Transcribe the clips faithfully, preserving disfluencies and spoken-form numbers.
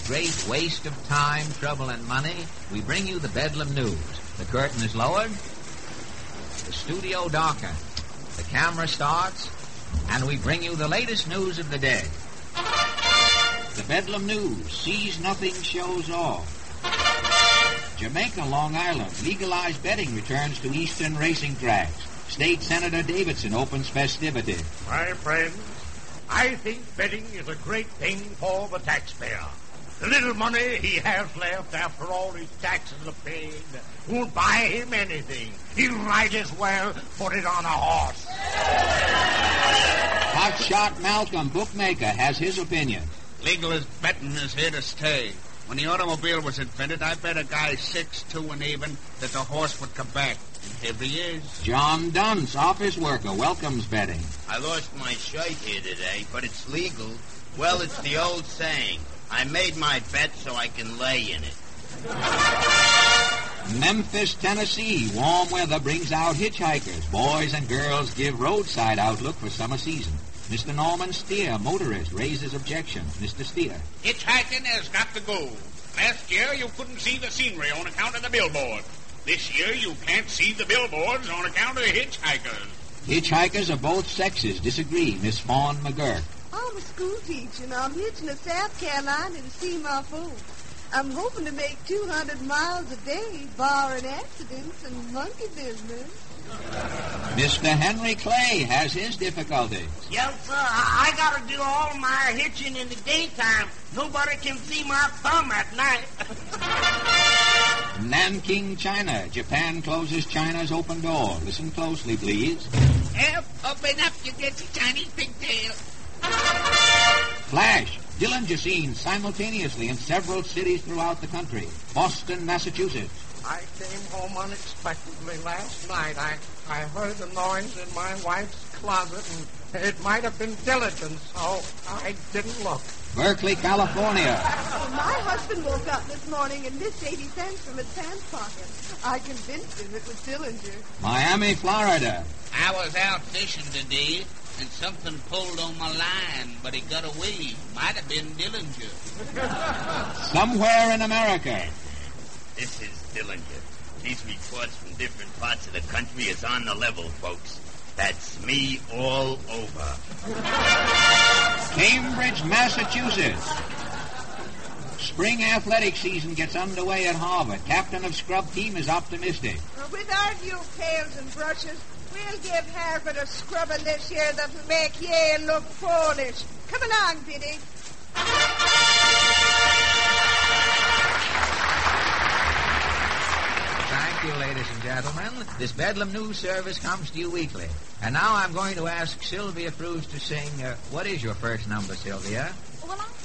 great waste of time, trouble, and money, we bring you the Bedlam News. The curtain is lowered, the studio darkened, the camera starts, and we bring you the latest news of the day. The Bedlam News sees nothing, shows all. Jamaica, Long Island, legalized betting returns to eastern racing tracks. State Senator Davidson opens festivity. My friends, I think betting is a great thing for the taxpayer. The little money he has left after all his taxes are paid won't buy him anything. He might as well put it on a horse. Hotshot Malcolm, bookmaker, has his opinion. Legalist betting is here to stay. When the automobile was invented, I bet a guy six, two, and even that the horse would come back. And here he is. John Dunce, office worker, welcomes betting. I lost my shirt here today, but it's legal. Well, it's the old saying. I made my bet so I can lay in it. Memphis, Tennessee. Warm weather brings out hitchhikers. Boys and girls give roadside outlook for summer season. Mister Norman Steer, motorist, raises objections. Mister Steer. Hitchhiking has got to go. Last year, you couldn't see the scenery on account of the billboard. This year, you can't see the billboards on account of the hitchhikers. Hitchhikers of both sexes disagree. Miss Fawn McGurk. I'm a school teacher, and I'm hitching to South Carolina to see my folks. I'm hoping to make two hundred miles a day, barring accidents and monkey business. Mister Henry Clay has his difficulties. Yes, sir. I, I got to do all my hitching in the daytime. Nobody can see my thumb at night. Nanking, China. Japan closes China's open door. Listen closely, please. Help, open up, you get your Chinese pigtail. Flash. Dillinger scenes simultaneously in several cities throughout the country. Boston, Massachusetts. I came home unexpectedly last night. I, I heard a noise in my wife's closet, and it might have been diligence, so I didn't look. Berkeley, California. Well, my husband woke up this morning and missed eighty cents from his pants pocket. I convinced him it was Dillinger. Miami, Florida. I was out fishing today, and something pulled on my line, but it got away. Might have been Dillinger. Somewhere in America. This is Dillinger. These reports from different parts of the country is on the level, folks. That's me all over. Cambridge, Massachusetts. Spring athletic season gets underway at Harvard. Captain of scrub team is optimistic. Well, with our new pails and brushes, we'll give Harvard a scrubbing this year that'll make Yale look foolish. Come along, Biddy. Thank you, ladies and gentlemen. This Bedlam News Service comes to you weekly. And now I'm going to ask Sylvia Cruz to sing, uh, what is your first number, Sylvia? Well, I...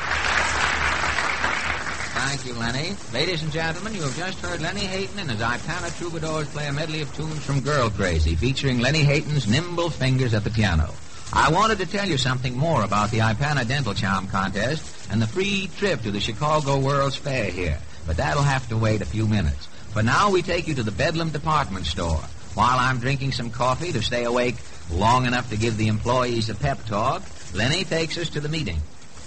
Thank you, Lenny. Ladies and gentlemen, you have just heard Lenny Hayton and his Ipana Troubadours play a medley of tunes from Girl Crazy, featuring Lenny Hayton's nimble fingers at the piano. I wanted to tell you something more about the Ipana Dental Charm Contest and the free trip to the Chicago World's Fair here, but that'll have to wait a few minutes. For now, we take you to the Bedlam Department Store. While I'm drinking some coffee to stay awake long enough to give the employees a pep talk, Lenny takes us to the meeting.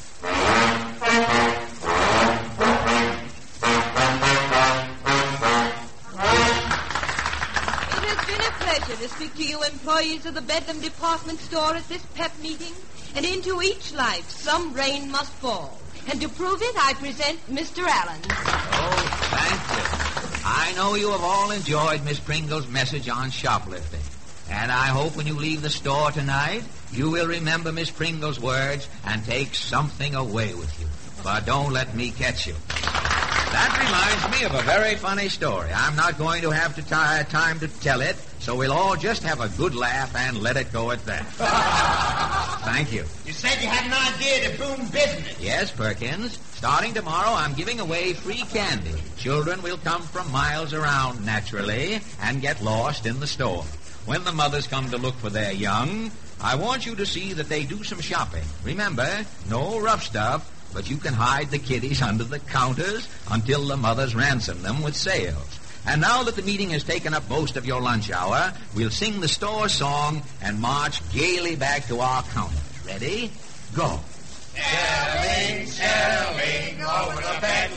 To speak to you employees of the Bedlam Department Store at this pep meeting. And into each life some rain must fall. And to prove it, I present Mister Allen. Oh, thank you. I know you have all enjoyed Miss Pringle's message on shoplifting. And I hope when you leave the store tonight, you will remember Miss Pringle's words and take something away with you. But don't let me catch you. That reminds me of a very funny story. I'm not going to have to t- time to tell it, so we'll all just have a good laugh and let it go at that. Thank you. You said you had an idea to boom business. Yes, Perkins. Starting tomorrow, I'm giving away free candy. Children will come from miles around, naturally, and get lost in the store. When the mothers come to look for their young, I want you to see that they do some shopping. Remember, no rough stuff. But you can hide the kiddies under the counters until the mothers ransom them with sales. And now that the meeting has taken up most of your lunch hour, we'll sing the store song and march gaily back to our counters. Ready? Go. Selling, selling, oh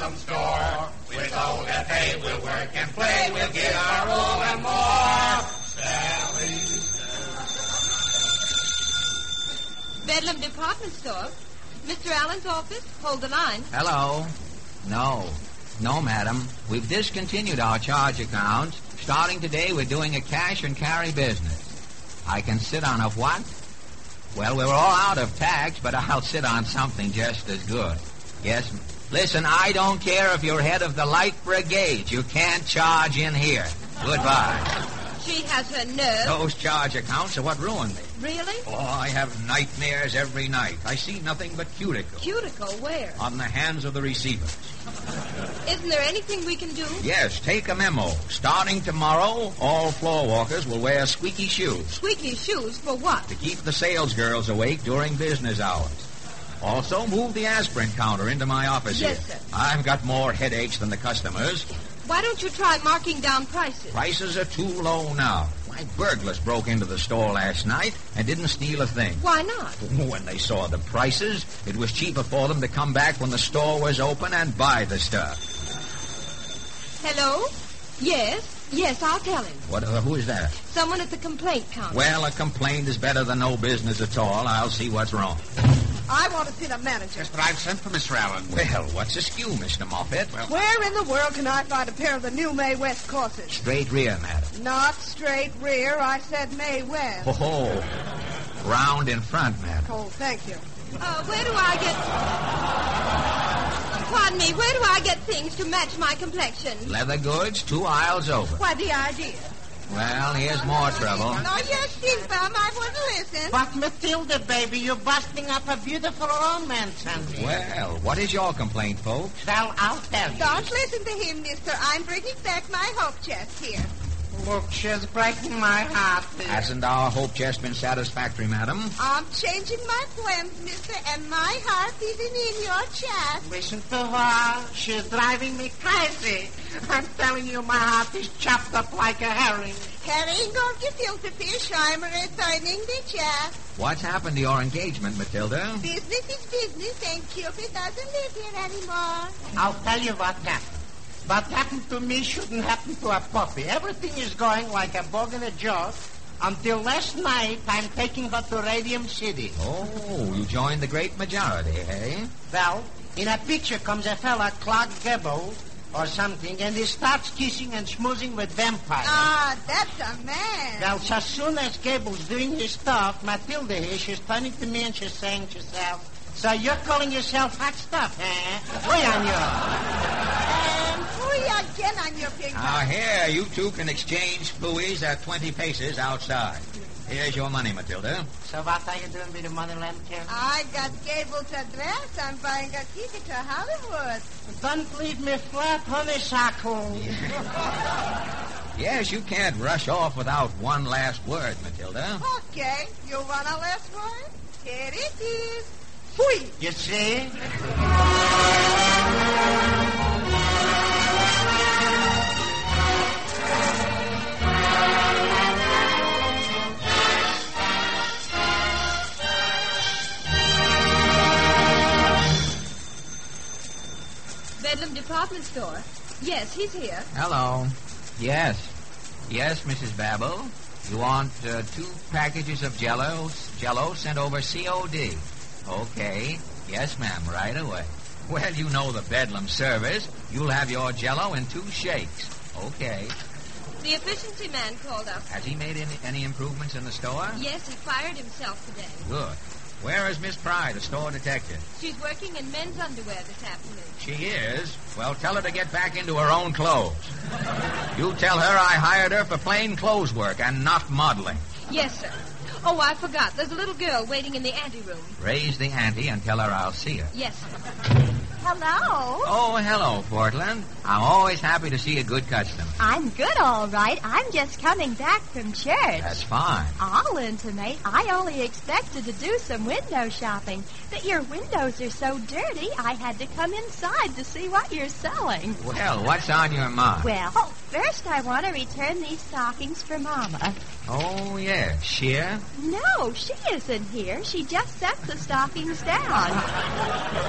Bedlam store. With old F A we'll work and play, we'll get our all and more. Sally. Bedlam Department Store. Mister Allen's office. Hold the line. Hello. No. No, madam. We've discontinued our charge accounts. Starting today, we're doing a cash and carry business. I can sit on a what? Well, we're all out of tax, but I'll sit on something just as good. Yes. Listen, I don't care if you're head of the Light Brigade. You can't charge in here. Goodbye. She has her nerve. Those charge accounts are what ruined me. Really? Oh, I have nightmares every night. I see nothing but cuticle. Cuticle where? On the hands of the receivers. Isn't there anything we can do? Yes, take a memo. Starting tomorrow, all floor walkers will wear squeaky shoes. Squeaky shoes for what? To keep the sales girls awake during business hours. Also, move the aspirin counter into my office yes, here. Sir. I've got more headaches than the customers. Why don't you try marking down prices? Prices are too low now. My burglars broke into the store last night and didn't steal a thing. Why not? When they saw the prices, it was cheaper for them to come back when the store was open and buy the stuff. Hello? Yes? Yes, I'll tell him. What? Uh, who is that? Someone at the complaint counter. Well, a complaint is better than no business at all. I'll see what's wrong. I want to see the manager. Yes, but I've sent for Mister Allen. Well, what's askew, Mister Moffat? Well, where in the world can I find a pair of the new May West corsets? Straight rear, madam. Not straight rear. I said May West. Oh, round in front, madam. Oh, thank you. Uh, where do I get... Pardon me, where do I get things to match my complexion? Leather goods, two aisles over. Why, the idea. Well, here's more trouble. No, you're Silva. I wouldn't listen. But, Matilda, baby, you're busting up a beautiful romance, honey. Well, what is your complaint, folks? Well, I'll tell you. Don't listen to him, mister. I'm bringing back my hope chest here. Look, she's breaking my heart. Dear. Hasn't our hope chest been satisfactory, madam? I'm changing my plans, mister, and my heart isn't in your chest. Listen to her. She's driving me crazy. I'm telling you, my heart is chopped up like a herring. Herring, don't you filter fish? I'm returning the chest. What's happened to your engagement, Matilda? Business is business, and Cupid doesn't live here anymore. I'll tell you what happened. What happened to me shouldn't happen to a puppy. Everything is going like a bug in a joke until last night I'm taking her to Radium City. Oh, you joined the great majority, eh? Well, in a picture comes a fella, Clark Gable or something, and he starts kissing and schmoozing with vampires. Ah, that's a man. Well, so as soon as Gable's doing his stuff, Matilda here, she's turning to me and she's saying to herself, so you're calling yourself hot stuff, eh? Way on you. And hurry again on your pig. Now, here, you two can exchange buoys at twenty paces outside. Here's your money, Matilda. So what are you doing with the money, Lemkin? I got Gable's address. I'm buying a ticket to Hollywood. Don't leave me flat, honeysuckle. Yes, you can't rush off without one last word, Matilda. Okay, you want a last word? Here it is. Fui. You see? Bedlam Department Store. Yes, he's here. Hello. Yes. Yes, Missus Babel. You want uh, two packages of Jello, Jello sent over C O D. Okay. Yes, ma'am, right away. Well, you know the Bedlam service. You'll have your Jello in two shakes. Okay. The efficiency man called up. Has he made any, any improvements in the store? Yes, he fired himself today. Good. Where is Miss Pry, the store detective? She's working in men's underwear this afternoon. She is? Well, tell her to get back into her own clothes. You tell her I hired her for plain clothes work and not modeling. Yes, sir. Oh, I forgot. There's a little girl waiting in the anteroom. Raise the ante and tell her I'll see her. Yes, sir. Hello. Oh, hello, Portland. I'm always happy to see a good customer. I'm good, all right. I'm just coming back from church. That's fine. I'll intimate I only expected to do some window shopping, but your windows are so dirty I had to come inside to see what you're selling. Well, what's on your mind? Well, first I want to return these stockings for Mama. Oh, yes. Sheer? No, she isn't here. She just set the stockings down. Oh,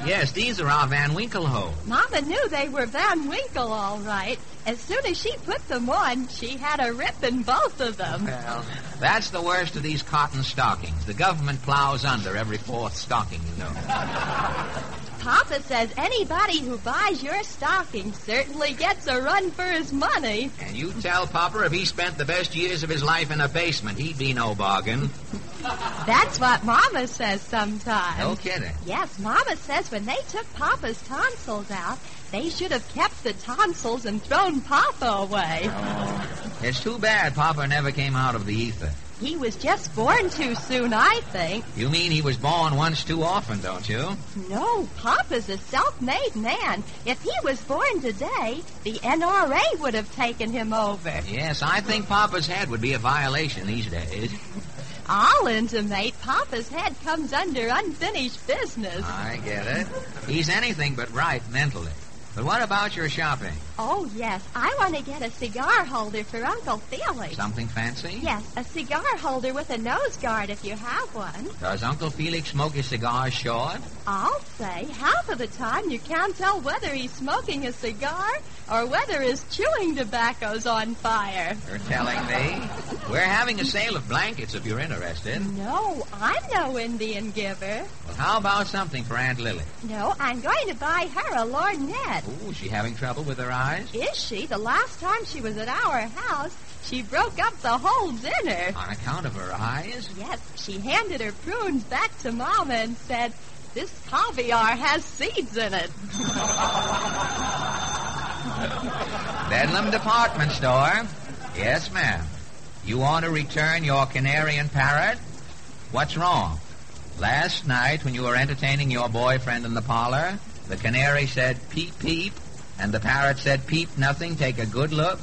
Yes, these are our Van Winkle hose. Mama knew they were Van Winkle, all right. As soon as she put them on, she had a rip in both of them. Well, that's the worst of these cotton stockings. The government plows under every fourth stocking, you know. Papa says anybody who buys your stocking certainly gets a run for his money. And you tell Papa if he spent the best years of his life in a basement, he'd be no bargain. That's what Mama says sometimes. No kidding. Yes, Mama says when they took Papa's tonsils out, they should have kept the tonsils and thrown Papa away. Oh, it's too bad Papa never came out of the ether. He was just born too soon, I think. You mean he was born once too often, don't you? No, Papa's a self-made man. If he was born today, the N R A would have taken him over. Yes, I think Papa's head would be a violation these days. I'll intimate Papa's head comes under unfinished business. I get it. He's anything but right mentally. But what about your shopping? Oh, yes. I want to get a cigar holder for Uncle Felix. Something fancy? Yes, a cigar holder with a nose guard if you have one. Does Uncle Felix smoke his cigars short? I'll say half of the time you can't tell whether he's smoking a cigar or whether his chewing tobacco's on fire. You're telling me? We're having a sale of blankets if you're interested. No, I'm no Indian giver. Well, how about something for Aunt Lily? No, I'm going to buy her a lorgnette. Oh, is she having trouble with her eyes? Is she? The last time she was at our house, she broke up the whole dinner. On account of her eyes? Yes, she handed her prunes back to Mama and said, "This caviar has seeds in it." Bedlam Department Store. Yes, ma'am. You want to return your canary and parrot? What's wrong? Last night, when you were entertaining your boyfriend in the parlor, the canary said, "Peep, peep," and the parrot said, "Peep nothing, take a good look."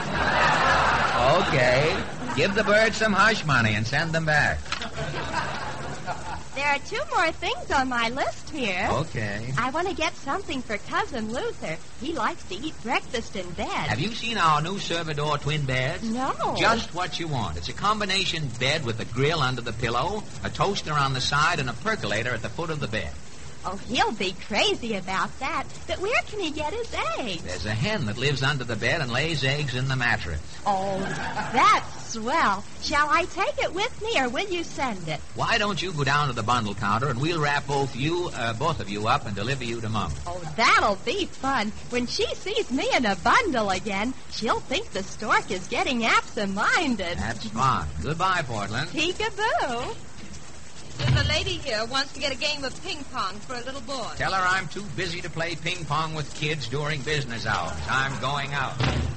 Okay. Give the birds some hush money and send them back. There are two more things on my list here. Okay. I want to get something for Cousin Luther. He likes to eat breakfast in bed. Have you seen our new Servador twin beds? No. Just what you want. It's a combination bed with a grill under the pillow, a toaster on the side, and a percolator at the foot of the bed. Oh, he'll be crazy about that. But where can he get his eggs? There's a hen that lives under the bed and lays eggs in the mattress. Oh, that's swell. Shall I take it with me, or will you send it? Why don't you go down to the bundle counter and we'll wrap both you, uh, both of you up and deliver you to Mom. Oh, that'll be fun. When she sees me in a bundle again, she'll think the stork is getting absent-minded. That's fine. Goodbye, Portland. Peekaboo. There's a lady here who wants to get a game of ping pong for a little boy. Tell her I'm too busy to play ping pong with kids during business hours. I'm going out.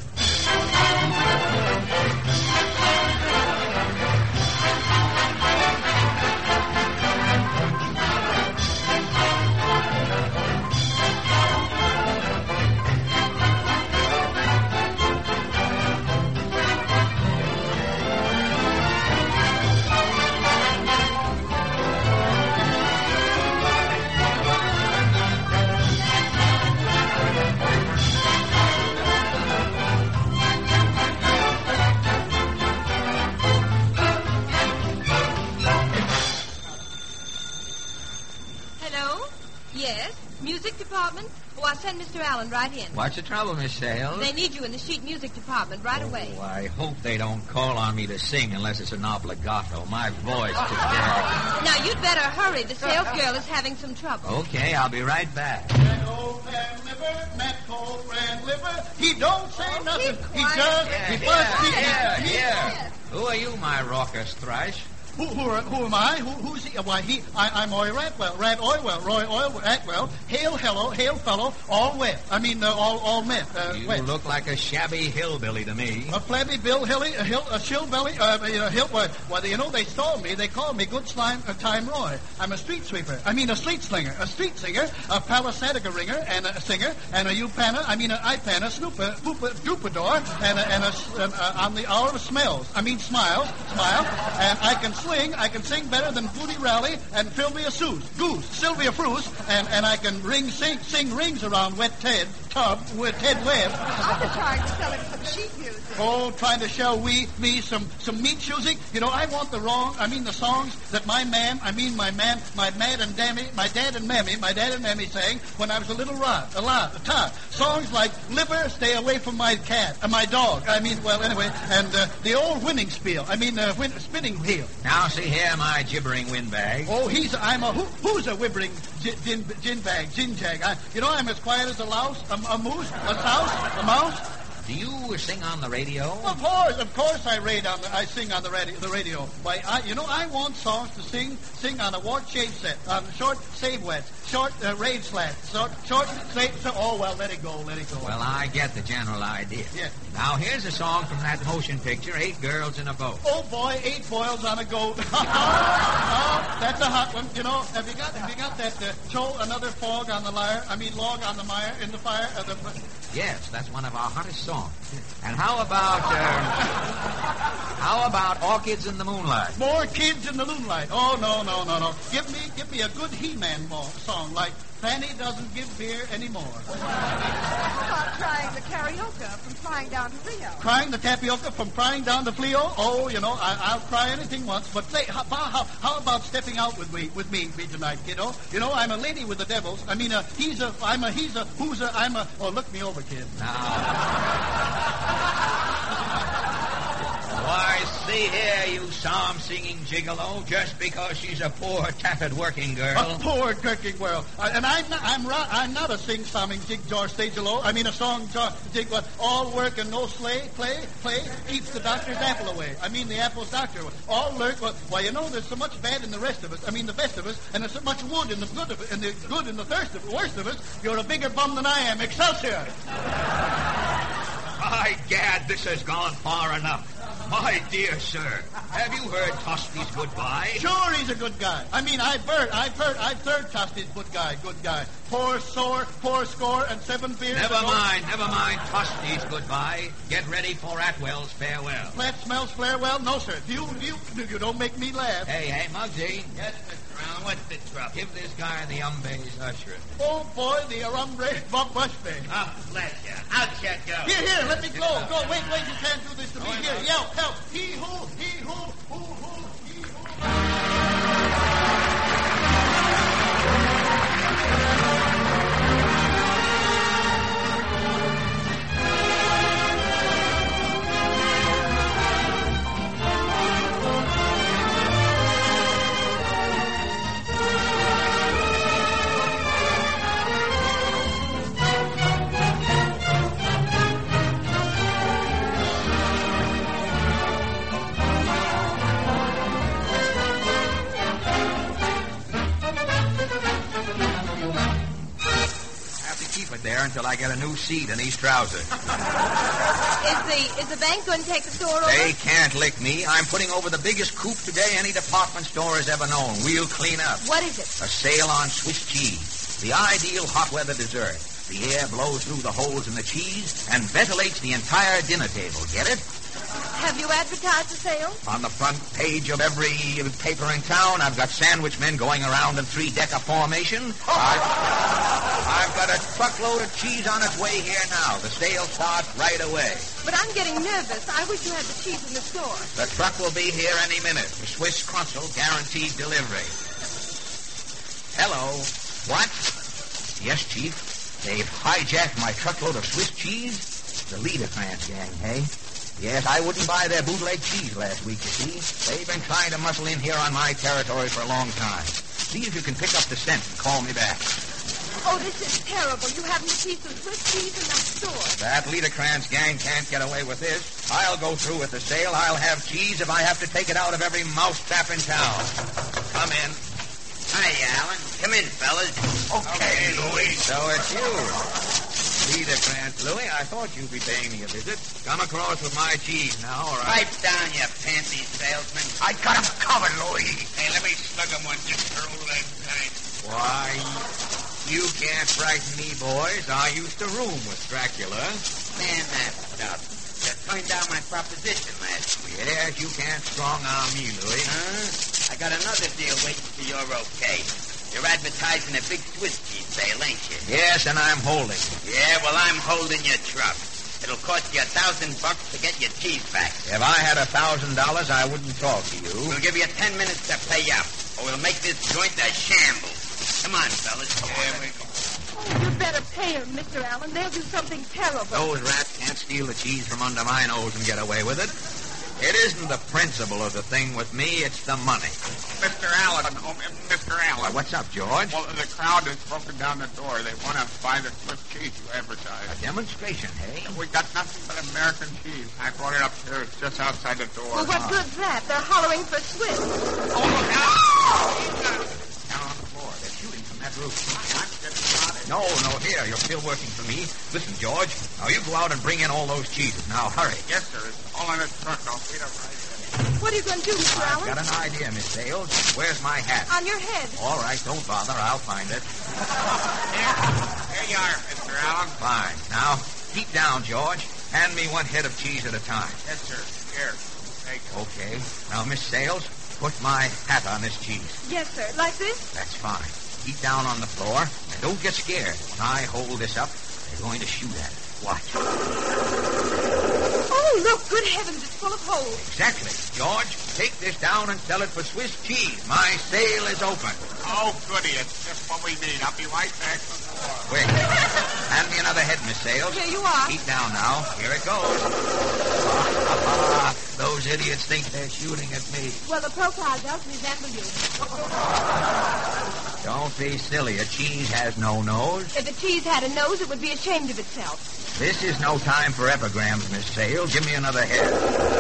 Music department? Oh, I'll send Mister Allen right in. What's the trouble, Miss Sales? They need you in the sheet music department right oh, away. I hope they don't call on me to sing unless it's an obligato. My voice today. Now, you'd better hurry. The sales girl is having some trouble. Okay, I'll be right back. That old man liver, that cold man liver, he don't say Oh, nothing. keep He quiet. just, Yeah, he here, busts here, he, he, here. Who are you, my raucous thrush? Who, who, are, who am I? Who, who's he? Why, he, I, I'm Roy Ratwell. Rat Oilwell, Roy Oil Ratwell. Hail, hello, hail, fellow, all wet. I mean, uh, all, all met. Uh, You wet. look like a shabby hillbilly to me. A flabby Bill Hilly, a, hill, a shillbelly, uh, a hill, well, well, you know, they stole me. They called me Good Slime uh, Time Roy. I'm a street sweeper. I mean, a street slinger. A street singer, a palisatica ringer, and a singer, and a upanner, I mean, an ipanner, snooper, pooper, doopador, and a, and a, and a, on the hour of smells. I mean, smiles, smile, and I can swing, I can sing better than Booty Rowley and Sylvia Seuss, Goose, Sylvia Fruce, and, and I can ring, sing, sing rings around wet Ted, tub with Ted Webb. I'm just trying to sell him some sheet music. Oh, trying to sell we, me some, some meat music? You know, I want the wrong, I mean the songs that my mam, I mean my mam, my dad and dammy, my dad and mammy, my dad and mammy sang when I was a little rod, a lot, a tot. Songs like Liver, Stay Away From My Cat, and My Dog. I mean, well, anyway, and uh, the old winning spiel. I mean, uh, win, spinning wheel. Now, see here, my gibbering windbag. Oh, he's, I'm a, who, who's a wibbering gin, gin, gin bag, gin jag? I, you know, I'm as quiet as a louse, a, a moose, a souse, a mouse. Do you sing on the radio? Of course, of course, I read on the, I sing on the radio. The radio. Why, I, you know, I want songs to sing, sing on a wart shade set, on short save wets, short uh, raid slats, short, short save. So, oh well, let it go, let it go. Well, I get the general idea. Yeah. Now here's a song from that motion picture, Eight Girls in a Boat. Oh boy, eight boils on a goat. Oh, that's a hot one. You know, have you got, have you got that? Uh, show another fog on the lyre. I mean, log on the mire in the fire. Uh, the, Yes, that's one of our hottest songs. And how about, uh, how about Orchids in the Moonlight? More kids in the moonlight. Oh, no, no, no, no. Give me, give me a good He-Man song like Fanny Doesn't Give Beer Anymore. How about trying the karaoke from Flying Down to Rio? Crying the tapioca from Frying Down to Fleo? Oh, you know, I, I'll cry anything once. But say, how, how, how about stepping out with me, with me, me tonight, kiddo? You know, I'm a lady with the devils. I mean, uh, he's a, I'm a, he's a, who's a, I'm a. Oh, look me over, kid. Why, see here, you psalm-singing gigolo, just because she's a poor, tattered working girl. A poor working girl. Uh, and I'm not, I'm, ra- I'm not a sing-songing jig-jar stage-alo. I mean a song-jar jig uh, all work and no slay, play, play, keeps the doctor's apple away. I mean the apple's doctor. All work, well, why, you know, there's so much bad in the rest of us. I mean the best of us, and there's so much wood in the good of it, and the good in the thirst of worst of us. You're a bigger bum than I am. Excelsior! My gad, this has gone far enough. My dear sir, have you heard Tosti's goodbye? Sure, he's a good guy. I mean, I've heard, I've heard, I've heard Tosti's good guy, good guy. Poor sore, poor score, and seven beers. Never mind, never mind Tosti's goodbye. Get ready for Atwell's farewell. Flat smells flare well? No, sir. You, you, you don't make me laugh. Hey, hey, Muggsy. Yes, Mister Brown, what's the trouble? Give this guy the Umbe's usher. Oh, boy, the Arumbre Bob Bushby. Oh, bless you. How'd you go? Here, here, let me go. Go, wait, wait, you can't do this to me. Here, yell, help. He who, he who, who, who, he who. There until I get a new seat in these trousers. Is the is the bank going to take the store over? They can't lick me. I'm putting over the biggest coup today any department store has ever known. We'll clean up. What is it? A sale on Swiss cheese. The ideal hot weather dessert. The air blows through the holes in the cheese and ventilates the entire dinner table. Get it? Have you advertised the sale? On the front page of every paper in town, I've got sandwich men going around in three-decker formation. I've, I've got a truckload of cheese on its way here now. The sale starts right away. But I'm getting nervous. I wish you had the cheese in the store. The truck will be here any minute. The Swiss Crunchel guaranteed delivery. Hello. What? Yes, Chief. They've hijacked my truckload of Swiss cheese? The Liederkranz gang, hey? Yes, I wouldn't buy their bootleg cheese last week, you see. They've been trying to muscle in here on my territory for a long time. See if you can pick up the scent and call me back. Oh, this is terrible. You haven't a piece of Swiss cheese in that store. That Liederkranz gang can't get away with this. I'll go through with the sale. I'll have cheese if I have to take it out of every mousetrap in town. Come in. Hi, Alan. Come in, fellas. Okay, Louis. So it's you. Liederkranz, Louis. I thought you'd be paying me a visit. Come across with my cheese now, all right? Pipe down, you panty salesman. I got him covered, Louis. Hey, let me slug him one just for old lang time. Why, you can't frighten me, boys. I used to room with Dracula. Man, that stuff. You turned down my proposition last week. Yes, you can't strong-arm me, Louis. Huh? I got another deal waiting for your okay. You're advertising a big Swiss cheese sale, ain't you? Yes, and I'm holding. Yeah, well, I'm holding your truck. It'll cost you a thousand bucks to get your cheese back. If I had a thousand dollars, I wouldn't talk to you. We'll give you ten minutes to pay up, or we'll make this joint a shambles. Come on, fellas. Here we go. Oh, you better pay them, Mister Allen. They'll do something terrible. Those rats can't steal the cheese from under my nose and get away with it. It isn't the principle of the thing with me, it's the money. Mister Allen, oh, Mister Allen. Well, what's up, George? Well, the crowd has broken down the door. They want to buy the Swiss cheese you advertise. A demonstration, hey? We got nothing but American cheese. I brought it up here. It's just outside the door. Well, what good's that? They're hollering for Swiss. Oh, look out! Down on the floor. They're shooting from that roof. I'm getting started. No, no, here. You're still working for me. Listen, George. Now, you go out and bring in all those cheeses. Now, hurry. Yes, sir. It's all in the truck. I'll feed them right in. What are you going to do, Mister I've Allen? got an idea, Miss Sales. Where's my hat? On your head. All right, don't bother. I'll find it. Here. Here you are, Mister Allen. Fine. Now, keep down, George. Hand me one head of cheese at a time. Yes, sir. Here. Take it. Okay. Now, Miss Sales, put my hat on this cheese. Yes, sir. Like this? That's fine. Keep down on the floor, and don't get scared. When I hold this up, they're going to shoot at it. Watch. Oh, look. Good heavens, it's full of holes. Exactly. George, take this down and sell it for Swiss cheese. My sale is open. Oh, goody. It's just what we need. I'll be right back from the door. Wait. Hand me another head, Miss Sales. Here you are. Keep down now. Here it goes. Those idiots think they're shooting at me. Well, the profile does resemble you. Don't be silly. A cheese has no nose. If a cheese had a nose, it would be ashamed of itself. This is no time for epigrams, Miss Sales. Give me another head.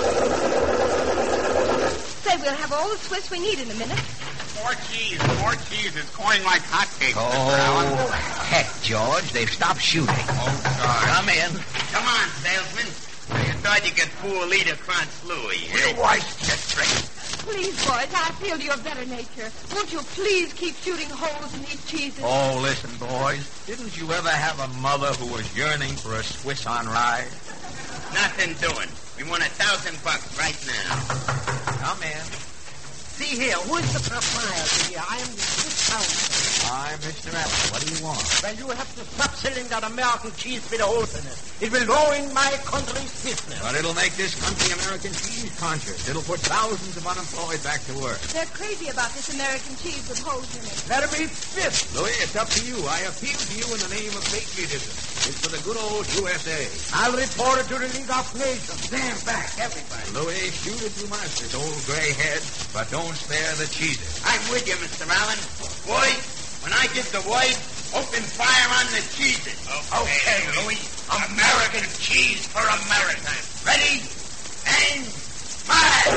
Say, we'll have all the Swiss we need in a minute. More cheese. More cheese. It's going like hotcakes, Oh, Mister Allen. heck, George. They've stopped shooting. Oh, God. Come in. Come on, salesman. You thought you could fool Lita Krantz Louis. You white get straight. Please, boys, I appeal to your better nature. Won't you please keep shooting holes in these cheeses? Oh, listen, boys. Didn't you ever have a mother who was yearning for a Swiss on rye? Nothing doing. We want a thousand bucks right now. Come in. See here, who's the proprietor here? I am the Swiss counsel. I'm Mister Allen. What do you want? Well, you have to stop selling that American cheese with a holes in it. It will ruin my country's business. But it'll make this country American cheese conscious. It'll put thousands of unemployed back to work. They're crazy about this American cheese with holes in it. Let me fist. Louis, it's up to you. I appeal to you in the name of patriotism. It's for the good old U S A. I'll report it to the League of Nations. Stand back, everybody. Louis, shoot at you masters, old gray head, but don't spare the cheeses. I'm with you, Mister Allen. Boys, when I give the word, open fire on the cheeses. Okay, Louis. American cheese for America. Ready? And fire!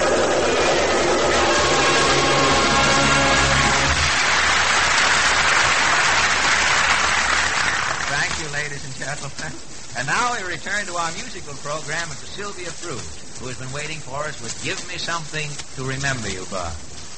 Thank you, ladies and gentlemen. And now we return to our musical program with Sylvia Fruit, who has been waiting for us with Give Me Something to Remember You By.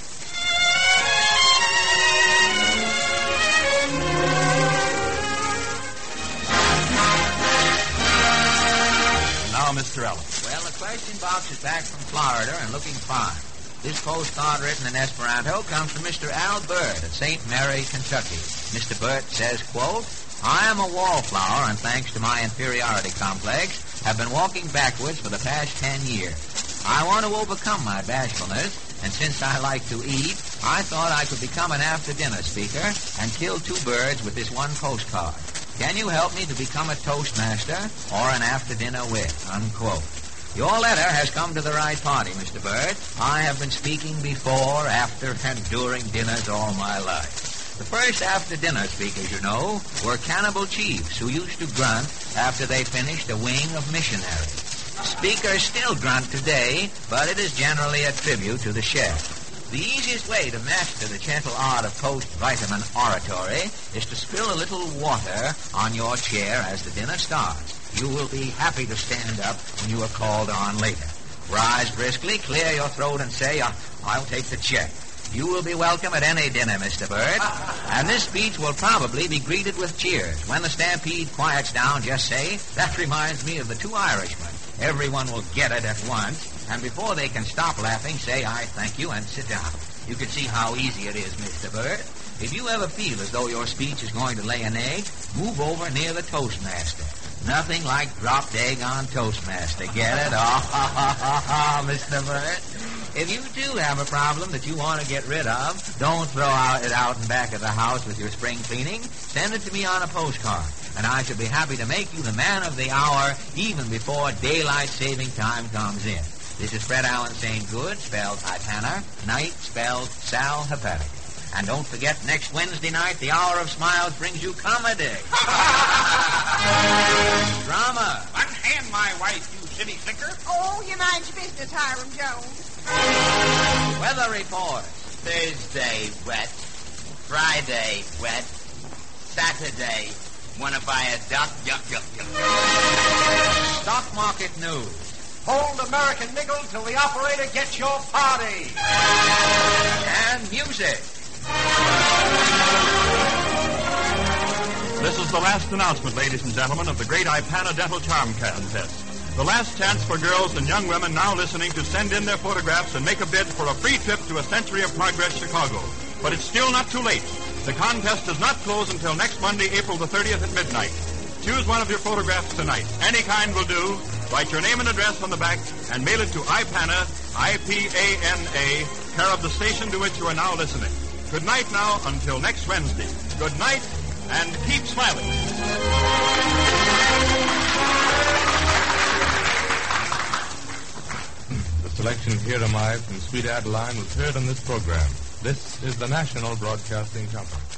Now, Mister Allen. Well, the question box is back from Florida and looking fine. This postcard written in Esperanto comes from Mister Al Burt at Saint Mary, Kentucky. Mister Burt says, quote, I am a wallflower, and thanks to my inferiority complex, have been walking backwards for the past ten years. I want to overcome my bashfulness, and since I like to eat, I thought I could become an after-dinner speaker and kill two birds with this one postcard. Can you help me to become a toastmaster or an after-dinner wit? Unquote. Your letter has come to the right party, Mister Burt. I have been speaking before, after, and during dinners all my life. The first after-dinner speakers, you know, were cannibal chiefs who used to grunt after they finished a wing of missionaries. Speakers still grunt today, but it is generally a tribute to the chef. The easiest way to master the gentle art of post-vitamin oratory is to spill a little water on your chair as the dinner starts. You will be happy to stand up when you are called on later. Rise briskly, clear your throat, and say, uh, I'll take the check. You will be welcome at any dinner, Mister Burt. And this speech will probably be greeted with cheers. When the stampede quiets down, just say, that reminds me of the two Irishmen. Everyone will get it at once. And before they can stop laughing, say, I thank you, and sit down. You can see how easy it is, Mister Burt. If you ever feel as though your speech is going to lay an egg, move over near the Toastmaster. Nothing like dropped egg on Toastmaster. Get it? Oh, Mister Burt. If you do have a problem that you want to get rid of, don't throw out it out in back of the house with your spring cleaning. Send it to me on a postcard, and I shall be happy to make you the man of the hour even before daylight saving time comes in. This is Fred Allen saying good, spelled Ipana, night, spelled Sal Hepatica. And don't forget, next Wednesday night, the Hour of Smiles brings you comedy. Drama. Unhand my wife, you city slicker. Oh, you mind your business, Hiram Jones. Weather report. Thursday, wet. Friday, wet. Saturday, want to buy a duck? Yuck, yuck, yuck. Stock market news. Hold American nickel till the operator gets your party. And music. This is the last announcement, ladies and gentlemen, of the great Ipana Dental Charm Contest. The last chance for girls and young women now listening to send in their photographs and make a bid for a free trip to a Century of Progress, Chicago. But it's still not too late. The contest does not close until next Monday, April the thirtieth at midnight. Choose one of your photographs tonight. Any kind will do. Write your name and address on the back and mail it to Ipana, I P A N A, care of the station to which you are now listening. Good night now until next Wednesday. Good night and keep smiling. The selection of Here Am I from Sweet Adeline was heard on this program. This is the National Broadcasting Company.